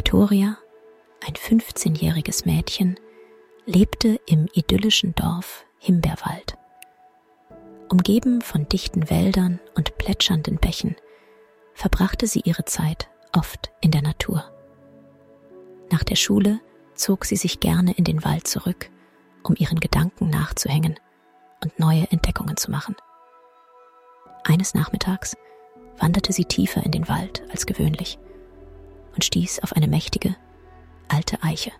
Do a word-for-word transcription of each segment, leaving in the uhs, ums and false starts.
Victoria, ein fünfzehnjähriges Mädchen, lebte im idyllischen Dorf Himbeerwald. Umgeben von dichten Wäldern und plätschernden Bächen verbrachte sie ihre Zeit oft in der Natur. Nach der Schule zog sie sich gerne in den Wald zurück, um ihren Gedanken nachzuhängen und neue Entdeckungen zu machen. Eines Nachmittags wanderte sie tiefer in den Wald als gewöhnlich und stieß auf eine mächtige, alte Eiche.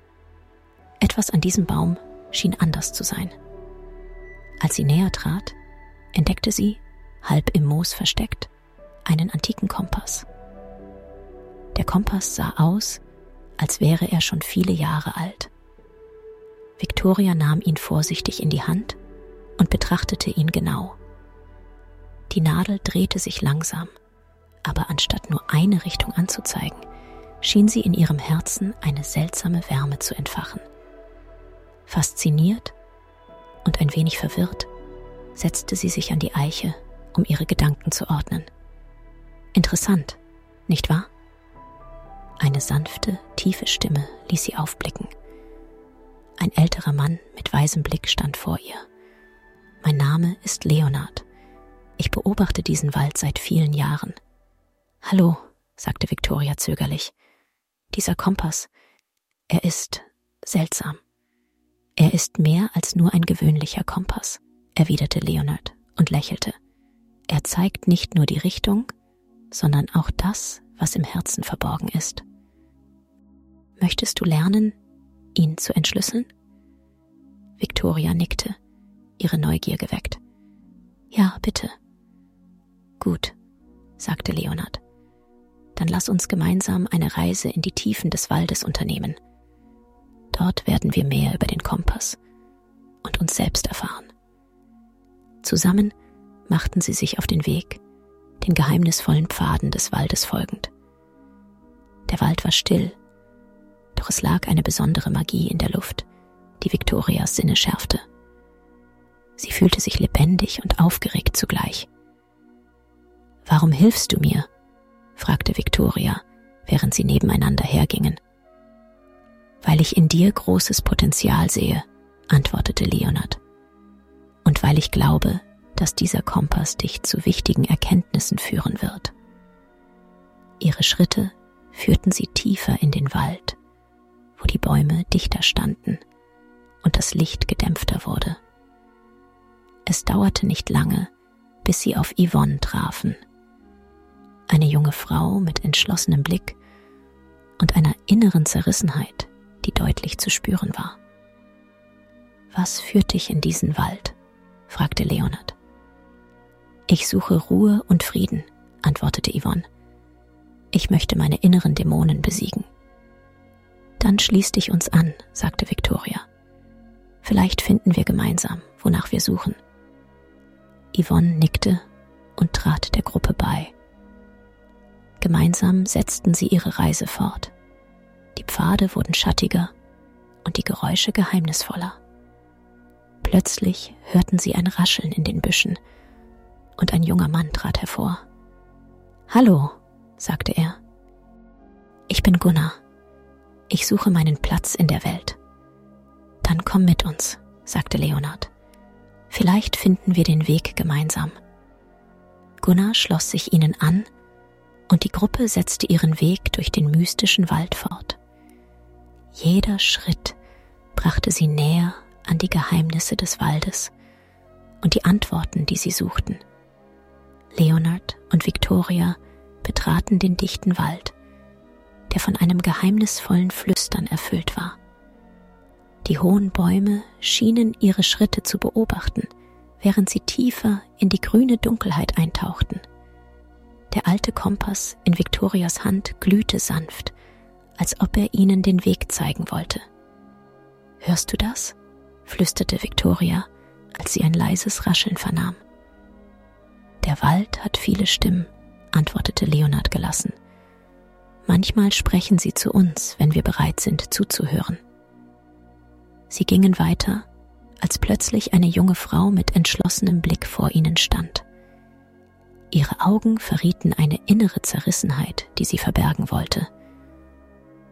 Etwas an diesem Baum schien anders zu sein. Als sie näher trat, entdeckte sie, halb im Moos versteckt, einen antiken Kompass. Der Kompass sah aus, als wäre er schon viele Jahre alt. Victoria nahm ihn vorsichtig in die Hand und betrachtete ihn genau. Die Nadel drehte sich langsam, aber anstatt nur eine Richtung anzuzeigen, schien sie in ihrem Herzen eine seltsame Wärme zu entfachen. Fasziniert und ein wenig verwirrt setzte sie sich an die Eiche, um ihre Gedanken zu ordnen. Interessant, nicht wahr? Eine sanfte, tiefe Stimme ließ sie aufblicken. Ein älterer Mann mit weisem Blick stand vor ihr. Mein Name ist Leonard. Ich beobachte diesen Wald seit vielen Jahren. Hallo, sagte Victoria zögerlich. Dieser Kompass, er ist seltsam. Er ist mehr als nur ein gewöhnlicher Kompass, erwiderte Leonard und lächelte. Er zeigt nicht nur die Richtung, sondern auch das, was im Herzen verborgen ist. Möchtest du lernen, ihn zu entschlüsseln? Victoria nickte, ihre Neugier geweckt. Ja, bitte. Gut, sagte Leonard. Dann lass uns gemeinsam eine Reise in die Tiefen des Waldes unternehmen. Dort werden wir mehr über den Kompass und uns selbst erfahren. Zusammen machten sie sich auf den Weg, den geheimnisvollen Pfaden des Waldes folgend. Der Wald war still, doch es lag eine besondere Magie in der Luft, die Victorias Sinne schärfte. Sie fühlte sich lebendig und aufgeregt zugleich. »Warum hilfst du mir?« fragte Victoria, während sie nebeneinander hergingen. »Weil ich in dir großes Potenzial sehe«, antwortete Leonard. »Und weil ich glaube, dass dieser Kompass dich zu wichtigen Erkenntnissen führen wird.« Ihre Schritte führten sie tiefer in den Wald, wo die Bäume dichter standen und das Licht gedämpfter wurde. Es dauerte nicht lange, bis sie auf Yvonne trafen, eine junge Frau mit entschlossenem Blick und einer inneren Zerrissenheit, die deutlich zu spüren war. »Was führt dich in diesen Wald?« fragte Leonard. »Ich suche Ruhe und Frieden«, antwortete Yvonne. »Ich möchte meine inneren Dämonen besiegen.« »Dann schließ dich uns an«, sagte Victoria. »Vielleicht finden wir gemeinsam, wonach wir suchen.« Yvonne nickte und trat der Gruppe bei. Gemeinsam setzten sie ihre Reise fort. Die Pfade wurden schattiger und die Geräusche geheimnisvoller. Plötzlich hörten sie ein Rascheln in den Büschen und ein junger Mann trat hervor. »Hallo«, sagte er. »Ich bin Gunnar. Ich suche meinen Platz in der Welt.« »Dann komm mit uns«, sagte Leonard. »Vielleicht finden wir den Weg gemeinsam.« Gunnar schloss sich ihnen an und die Gruppe setzte ihren Weg durch den mystischen Wald fort. Jeder Schritt brachte sie näher an die Geheimnisse des Waldes und die Antworten, die sie suchten. Leonard und Victoria betraten den dichten Wald, der von einem geheimnisvollen Flüstern erfüllt war. Die hohen Bäume schienen ihre Schritte zu beobachten, während sie tiefer in die grüne Dunkelheit eintauchten. Der alte Kompass in Victorias Hand glühte sanft, als ob er ihnen den Weg zeigen wollte. »Hörst du das?« flüsterte Victoria, als sie ein leises Rascheln vernahm. »Der Wald hat viele Stimmen«, antwortete Leonard gelassen. »Manchmal sprechen sie zu uns, wenn wir bereit sind, zuzuhören.« Sie gingen weiter, als plötzlich eine junge Frau mit entschlossenem Blick vor ihnen stand. Ihre Augen verrieten eine innere Zerrissenheit, die sie verbergen wollte.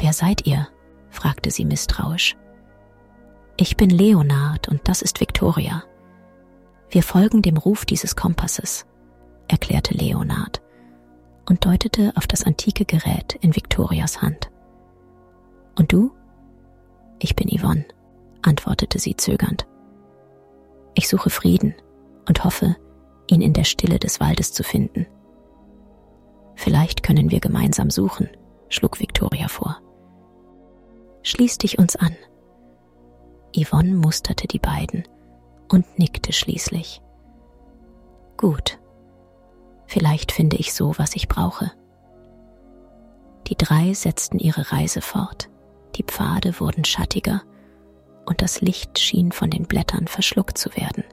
»Wer seid ihr?« fragte sie misstrauisch. »Ich bin Leonard und das ist Victoria. Wir folgen dem Ruf dieses Kompasses«, erklärte Leonard und deutete auf das antike Gerät in Victorias Hand. »Und du?« »Ich bin Yvonne«, antwortete sie zögernd. »Ich suche Frieden und hoffe, ihn in der Stille des Waldes zu finden.« »Vielleicht können wir gemeinsam suchen«, schlug Victoria vor. »Schließ dich uns an.« Yvonne musterte die beiden und nickte schließlich. »Gut, vielleicht finde ich so, was ich brauche.« Die drei setzten ihre Reise fort, die Pfade wurden schattiger und das Licht schien von den Blättern verschluckt zu werden.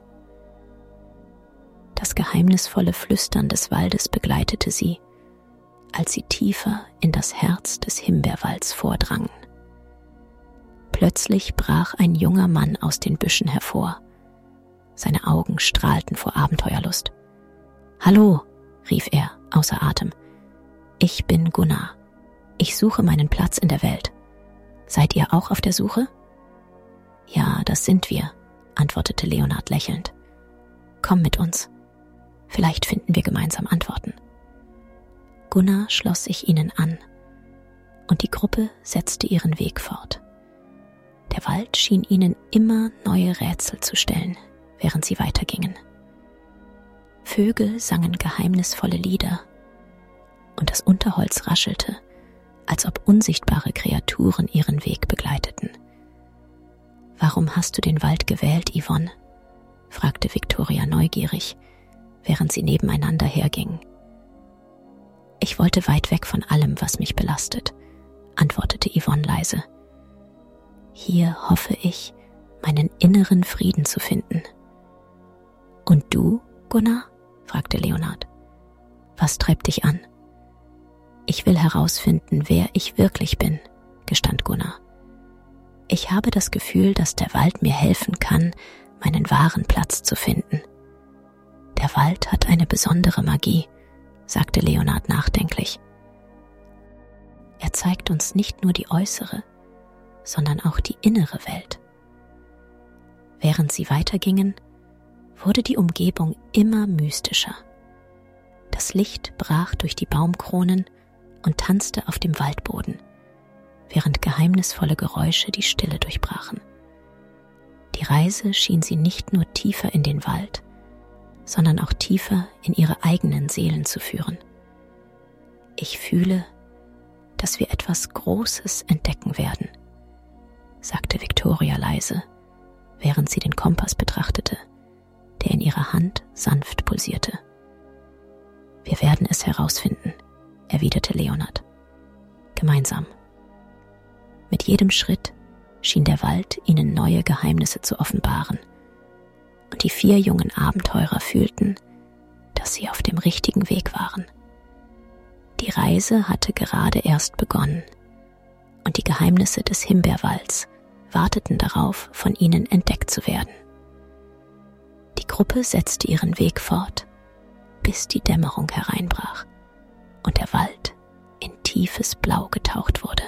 Das geheimnisvolle Flüstern des Waldes begleitete sie, als sie tiefer in das Herz des Himbeerwalds vordrangen. Plötzlich brach ein junger Mann aus den Büschen hervor. Seine Augen strahlten vor Abenteuerlust. »Hallo«, rief er, außer Atem. »Ich bin Gunnar. Ich suche meinen Platz in der Welt. Seid ihr auch auf der Suche?« »Ja, das sind wir«, antwortete Leonard lächelnd. »Komm mit uns. Vielleicht finden wir gemeinsam Antworten.« Gunnar schloss sich ihnen an, und die Gruppe setzte ihren Weg fort. Der Wald schien ihnen immer neue Rätsel zu stellen, während sie weitergingen. Vögel sangen geheimnisvolle Lieder, und das Unterholz raschelte, als ob unsichtbare Kreaturen ihren Weg begleiteten. »Warum hast du den Wald gewählt, Yvonne?« fragte Victoria neugierig, während sie nebeneinander hergingen. »Ich wollte weit weg von allem, was mich belastet«, antwortete Yvonne leise. »Hier hoffe ich, meinen inneren Frieden zu finden.« »Und du, Gunnar?« fragte Leonard. »Was treibt dich an?« »Ich will herausfinden, wer ich wirklich bin«, gestand Gunnar. »Ich habe das Gefühl, dass der Wald mir helfen kann, meinen wahren Platz zu finden.« »Der Wald hat eine besondere Magie«, sagte Leonard nachdenklich. »Er zeigt uns nicht nur die äußere, sondern auch die innere Welt.« Während sie weitergingen, wurde die Umgebung immer mystischer. Das Licht brach durch die Baumkronen und tanzte auf dem Waldboden, während geheimnisvolle Geräusche die Stille durchbrachen. Die Reise schien sie nicht nur tiefer in den Wald, sondern auch tiefer in ihre eigenen Seelen zu führen. »Ich fühle, dass wir etwas Großes entdecken werden«, sagte Victoria leise, während sie den Kompass betrachtete, der in ihrer Hand sanft pulsierte. »Wir werden es herausfinden«, erwiderte Leonard. »Gemeinsam.« Mit jedem Schritt schien der Wald ihnen neue Geheimnisse zu offenbaren, und die vier jungen Abenteurer fühlten, dass sie auf dem richtigen Weg waren. Die Reise hatte gerade erst begonnen, und die Geheimnisse des Himbeerwalds warteten darauf, von ihnen entdeckt zu werden. Die Gruppe setzte ihren Weg fort, bis die Dämmerung hereinbrach und der Wald in tiefes Blau getaucht wurde.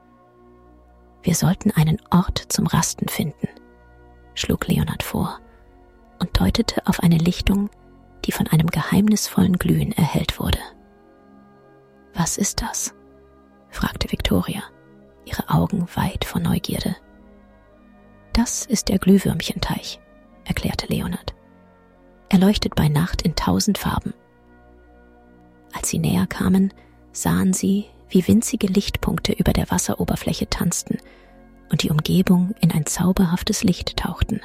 »Wir sollten einen Ort zum Rasten finden«, schlug Leonard vor und deutete auf eine Lichtung, die von einem geheimnisvollen Glühen erhellt wurde. »Was ist das?« fragte Victoria, ihre Augen weit vor Neugierde. »Das ist der Glühwürmchenteich«, erklärte Leonard. »Er leuchtet bei Nacht in tausend Farben.« Als sie näher kamen, sahen sie, wie winzige Lichtpunkte über der Wasseroberfläche tanzten und die Umgebung in ein zauberhaftes Licht tauchten.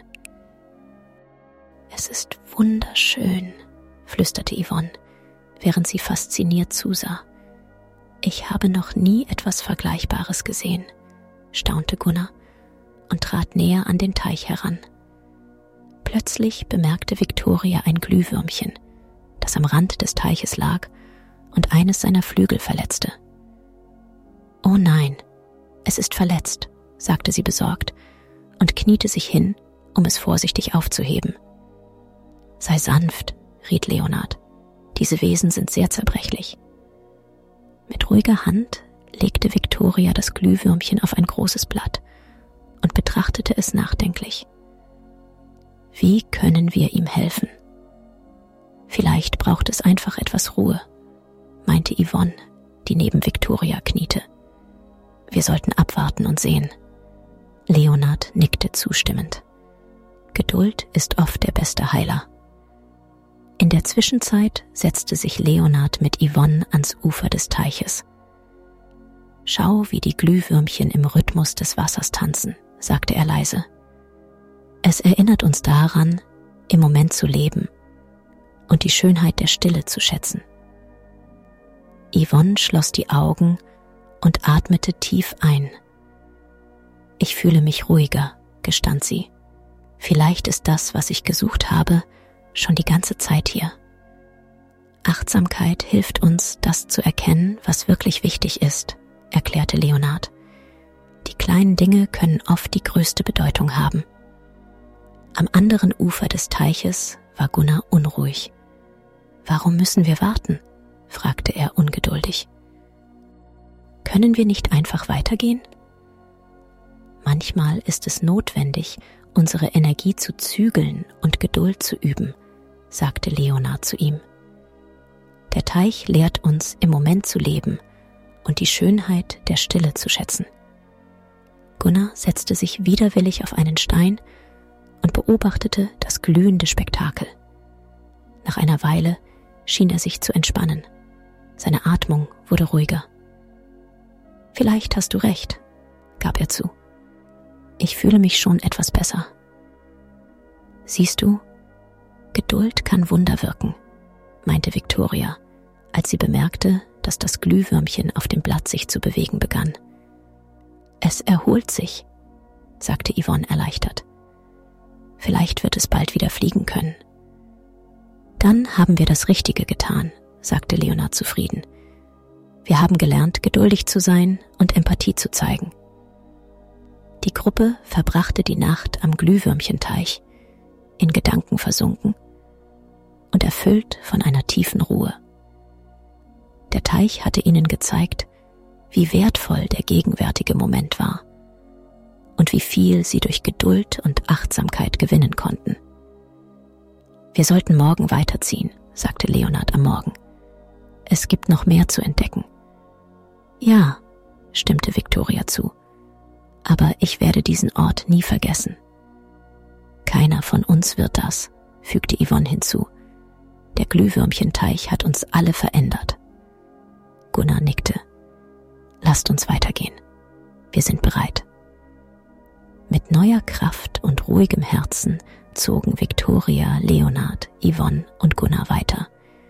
»Es ist wunderschön«, flüsterte Yvonne, während sie fasziniert zusah. »Ich habe noch nie etwas Vergleichbares gesehen«, staunte Gunnar und trat näher an den Teich heran. Plötzlich bemerkte Victoria ein Glühwürmchen, das am Rand des Teiches lag und eines seiner Flügel verletzte. »Oh nein, es ist verletzt«, sagte sie besorgt und kniete sich hin, um es vorsichtig aufzuheben. »Sei sanft«, riet Leonard. »Diese Wesen sind sehr zerbrechlich.« Mit ruhiger Hand legte Victoria das Glühwürmchen auf ein großes Blatt und betrachtete es nachdenklich. Wie können wir ihm helfen? Vielleicht braucht es einfach etwas Ruhe, meinte Yvonne, die neben Victoria kniete. Wir sollten abwarten und sehen. Leonard nickte zustimmend. Geduld ist oft der beste Heiler. In der Zwischenzeit setzte sich Leonard mit Yvonne ans Ufer des Teiches. Schau, wie die Glühwürmchen im Rhythmus des Wassers tanzen, sagte er leise. Es erinnert uns daran, im Moment zu leben und die Schönheit der Stille zu schätzen. Yvonne schloss die Augen und atmete tief ein. Ich fühle mich ruhiger, gestand sie. Vielleicht ist das, was ich gesucht habe, schon die ganze Zeit hier. Achtsamkeit hilft uns, das zu erkennen, was wirklich wichtig ist, erklärte Leonard. Die kleinen Dinge können oft die größte Bedeutung haben. Am anderen Ufer des Teiches war Gunnar unruhig. Warum müssen wir warten? Fragte er ungeduldig. Können wir nicht einfach weitergehen? Manchmal ist es notwendig, unsere Energie zu zügeln und Geduld zu üben, sagte Leonard zu ihm. Der Teich lehrt uns, im Moment zu leben und die Schönheit der Stille zu schätzen. Gunnar setzte sich widerwillig auf einen Stein und beobachtete das glühende Spektakel. Nach einer Weile schien er sich zu entspannen. Seine Atmung wurde ruhiger. Vielleicht hast du recht, gab er zu. Ich fühle mich schon etwas besser. Siehst du, Geduld kann Wunder wirken, meinte Victoria, als sie bemerkte, dass das Glühwürmchen auf dem Blatt sich zu bewegen begann. Es erholt sich, sagte Yvonne erleichtert. Vielleicht wird es bald wieder fliegen können. Dann haben wir das Richtige getan, sagte Leonard zufrieden. Wir haben gelernt, geduldig zu sein und Empathie zu zeigen. Die Gruppe verbrachte die Nacht am Glühwürmchenteich, in Gedanken versunken und erfüllt von einer tiefen Ruhe. Der Teich hatte ihnen gezeigt, wie wertvoll der gegenwärtige Moment war und wie viel sie durch Geduld und Achtsamkeit gewinnen konnten. Wir sollten morgen weiterziehen, sagte Leonard am Morgen. Es gibt noch mehr zu entdecken. Ja, stimmte Victoria zu, aber ich werde diesen Ort nie vergessen. Keiner von uns wird das, fügte Yvonne hinzu. Der Glühwürmchenteich hat uns alle verändert. Gunnar nickte. Lasst uns weitergehen. Wir sind bereit. Mit neuer Kraft und ruhigem Herzen zogen Victoria, Leonard, Yvonne und Gunnar weiter.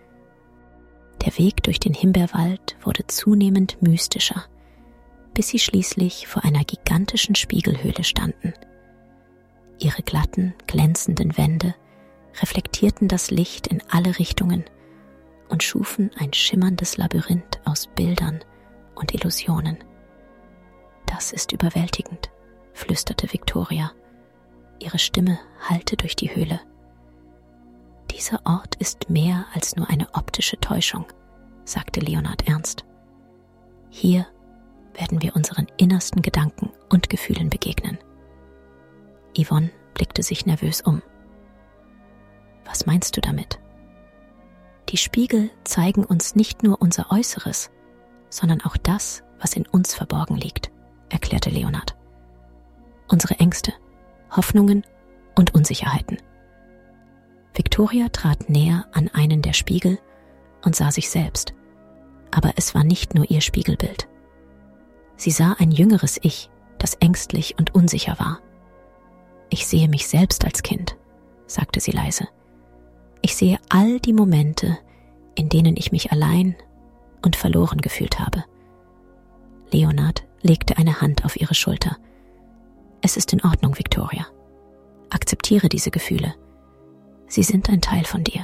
Der Weg durch den Himbeerwald wurde zunehmend mystischer, bis sie schließlich vor einer gigantischen Spiegelhöhle standen. Ihre glatten, glänzenden Wände reflektierten das Licht in alle Richtungen und schufen ein schimmerndes Labyrinth aus Bildern und Illusionen. Das ist überwältigend, flüsterte Victoria. Ihre Stimme hallte durch die Höhle. Dieser Ort ist mehr als nur eine optische Täuschung, sagte Leonard ernst. Hier werden wir unseren innersten Gedanken und Gefühlen begegnen. Yvonne blickte sich nervös um. Was meinst du damit? Die Spiegel zeigen uns nicht nur unser Äußeres, sondern auch das, was in uns verborgen liegt, erklärte Leonard. Unsere Ängste, Hoffnungen und Unsicherheiten. Victoria trat näher an einen der Spiegel und sah sich selbst, aber es war nicht nur ihr Spiegelbild. Sie sah ein jüngeres Ich, das ängstlich und unsicher war. Ich sehe mich selbst als Kind, sagte sie leise. Ich sehe all die Momente, in denen ich mich allein und verloren gefühlt habe. Leonard legte eine Hand auf ihre Schulter. Es ist in Ordnung, Victoria. Akzeptiere diese Gefühle. Sie sind ein Teil von dir.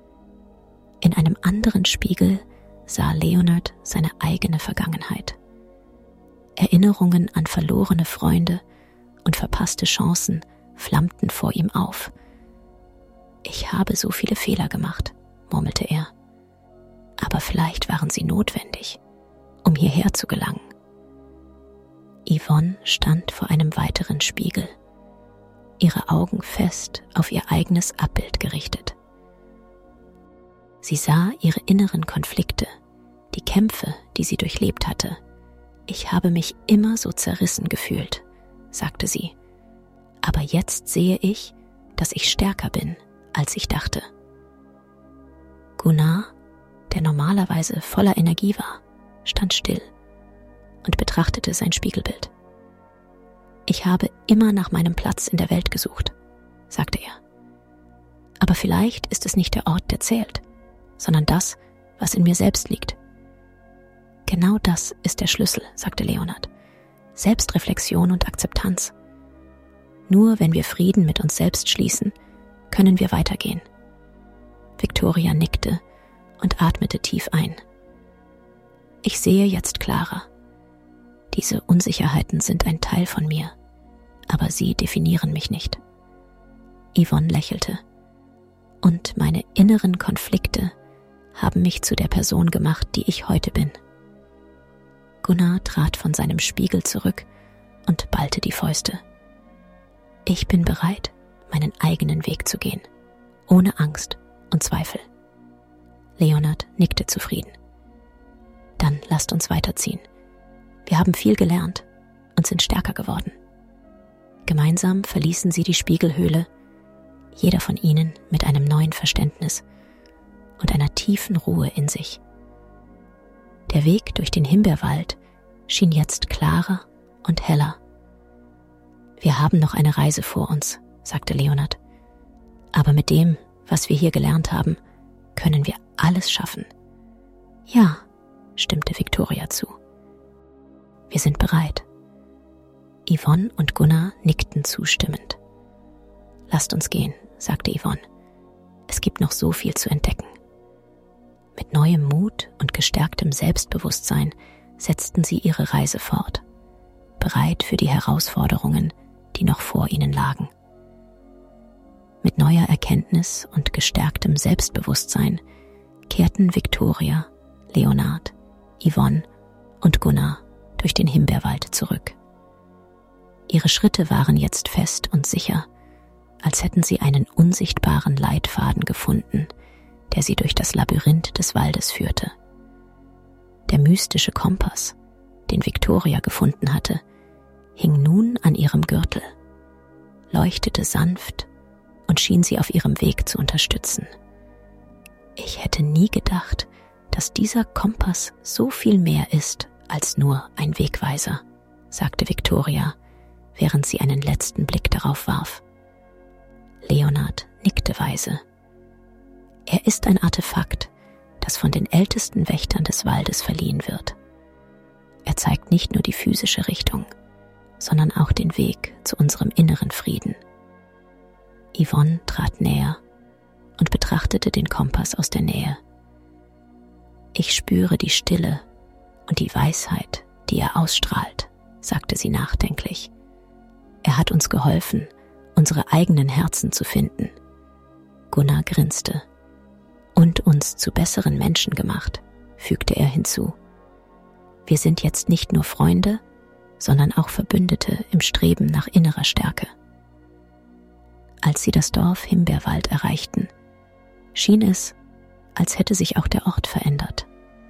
In einem anderen Spiegel sah Leonard seine eigene Vergangenheit. Erinnerungen an verlorene Freunde und verpasste Chancen flammten vor ihm auf. Ich habe so viele Fehler gemacht, murmelte er. Aber vielleicht waren sie notwendig, um hierher zu gelangen. Yvonne stand vor einem weiteren Spiegel, ihre Augen fest auf ihr eigenes Abbild gerichtet. Sie sah ihre inneren Konflikte, die Kämpfe, die sie durchlebt hatte. »Ich habe mich immer so zerrissen gefühlt«, sagte sie. »Aber jetzt sehe ich, dass ich stärker bin, als ich dachte.« Gunnar, der normalerweise voller Energie war, stand still und betrachtete sein Spiegelbild. »Ich habe immer nach meinem Platz in der Welt gesucht«, sagte er. »Aber vielleicht ist es nicht der Ort, der zählt, sondern das, was in mir selbst liegt.« »Genau das ist der Schlüssel«, sagte Leonard. »Selbstreflexion und Akzeptanz. Nur wenn wir Frieden mit uns selbst schließen, können wir weitergehen.« Victoria nickte und atmete tief ein. »Ich sehe jetzt klarer. Diese Unsicherheiten sind ein Teil von mir, aber sie definieren mich nicht.« Yvonne lächelte. »Und meine inneren Konflikte haben mich zu der Person gemacht, die ich heute bin.« Gunnar trat von seinem Spiegel zurück und ballte die Fäuste. »Ich bin bereit, meinen eigenen Weg zu gehen, ohne Angst und Zweifel.« Leonard nickte zufrieden. »Dann lasst uns weiterziehen. Wir haben viel gelernt und sind stärker geworden.« Gemeinsam verließen sie die Spiegelhöhle, jeder von ihnen mit einem neuen Verständnis und einer tiefen Ruhe in sich. Der Weg durch den Himbeerwald schien jetzt klarer und heller. »Wir haben noch eine Reise vor uns«, sagte Leonard. »Aber mit dem, was wir hier gelernt haben, können wir alles schaffen.« »Ja«, stimmte Victoria zu. »Wir sind bereit.« Yvonne und Gunnar nickten zustimmend. »Lasst uns gehen«, sagte Yvonne. »Es gibt noch so viel zu entdecken.« Mit neuem Mut und gestärktem Selbstbewusstsein setzten sie ihre Reise fort, bereit für die Herausforderungen, die noch vor ihnen lagen. Mit neuer Erkenntnis und gestärktem Selbstbewusstsein kehrten Victoria, Leonard, Yvonne und Gunnar durch den Himbeerwald zurück. Ihre Schritte waren jetzt fest und sicher, als hätten sie einen unsichtbaren Leitfaden gefunden, der sie durch das Labyrinth des Waldes führte. Der mystische Kompass, den Victoria gefunden hatte, hing nun an ihrem Gürtel, leuchtete sanft und schien sie auf ihrem Weg zu unterstützen. »Ich hätte nie gedacht, dass dieser Kompass so viel mehr ist als nur ein Wegweiser«, sagte Victoria, während sie einen letzten Blick darauf warf. Leonard nickte weise. »Er ist ein Artefakt, das von den ältesten Wächtern des Waldes verliehen wird. Er zeigt nicht nur die physische Richtung, sondern auch den Weg zu unserem inneren Frieden.« Yvonne trat näher und betrachtete den Kompass aus der Nähe. »Ich spüre die Stille und die Weisheit, die er ausstrahlt«, sagte sie nachdenklich. »Er hat uns geholfen, unsere eigenen Herzen zu finden.« Gunnar grinste. »Und uns zu besseren Menschen gemacht«, fügte er hinzu. »Wir sind jetzt nicht nur Freunde, sondern auch Verbündete im Streben nach innerer Stärke.« Als sie das Dorf Himbeerwald erreichten, schien es, als hätte sich auch der Ort verändert.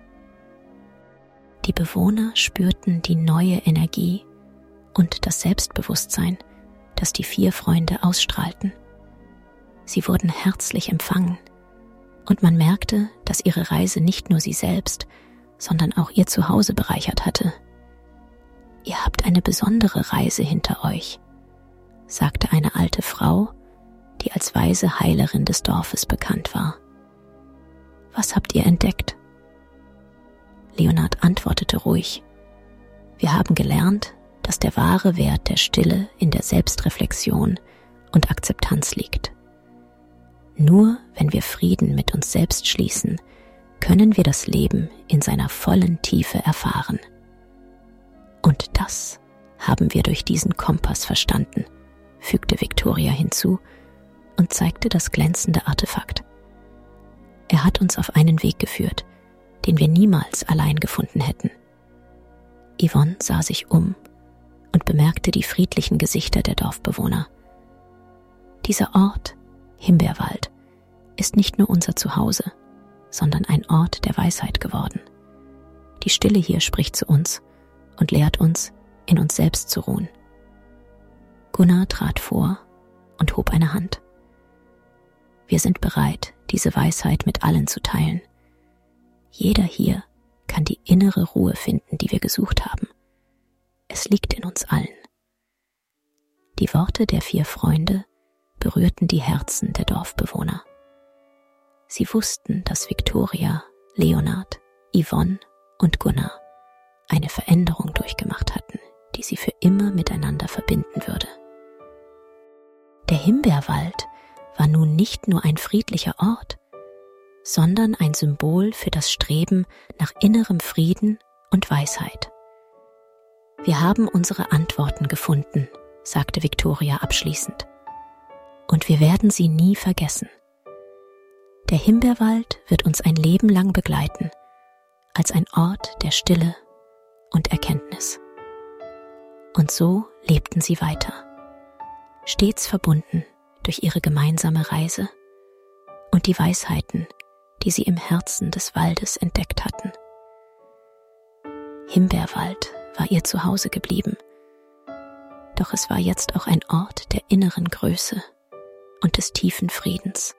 Die Bewohner spürten die neue Energie und das Selbstbewusstsein, das die vier Freunde ausstrahlten. Sie wurden herzlich empfangen, und man merkte, dass ihre Reise nicht nur sie selbst, sondern auch ihr Zuhause bereichert hatte. »Ihr habt eine besondere Reise hinter euch«, sagte eine alte Frau, die als weise Heilerin des Dorfes bekannt war. »Was habt ihr entdeckt?« Leonard antwortete ruhig. »Wir haben gelernt, dass der wahre Wert der Stille in der Selbstreflexion und Akzeptanz liegt. Nur wenn wir Frieden mit uns selbst schließen, können wir das Leben in seiner vollen Tiefe erfahren. Und das haben wir durch diesen Kompass verstanden«, fügte Victoria hinzu und zeigte das glänzende Artefakt. »Er hat uns auf einen Weg geführt, den wir niemals allein gefunden hätten.« Yvonne sah sich um und bemerkte die friedlichen Gesichter der Dorfbewohner. Dieser Ort, Himbeerwald, ist nicht nur unser Zuhause, sondern ein Ort der Weisheit geworden. Die Stille hier spricht zu uns und lehrt uns, in uns selbst zu ruhen. Gunnar trat vor und hob eine Hand. Wir sind bereit, diese Weisheit mit allen zu teilen. Jeder hier kann die innere Ruhe finden, die wir gesucht haben. Es liegt in uns allen. Die Worte der vier Freunde berührten die Herzen der Dorfbewohner. Sie wussten, dass Viktoria, Leonard, Yvonne und Gunnar eine Veränderung durchgemacht hatten, die sie für immer miteinander verbinden würde. Der Himbeerwald war nun nicht nur ein friedlicher Ort, sondern ein Symbol für das Streben nach innerem Frieden und Weisheit. Wir haben unsere Antworten gefunden, sagte Viktoria abschließend. Und wir werden sie nie vergessen. Der Himbeerwald wird uns ein Leben lang begleiten, als ein Ort der Stille und Erkenntnis. Und so lebten sie weiter, stets verbunden durch ihre gemeinsame Reise und die Weisheiten, die sie im Herzen des Waldes entdeckt hatten. Himbeerwald war ihr Zuhause geblieben, doch es war jetzt auch ein Ort der inneren Größe und des tiefen Friedens.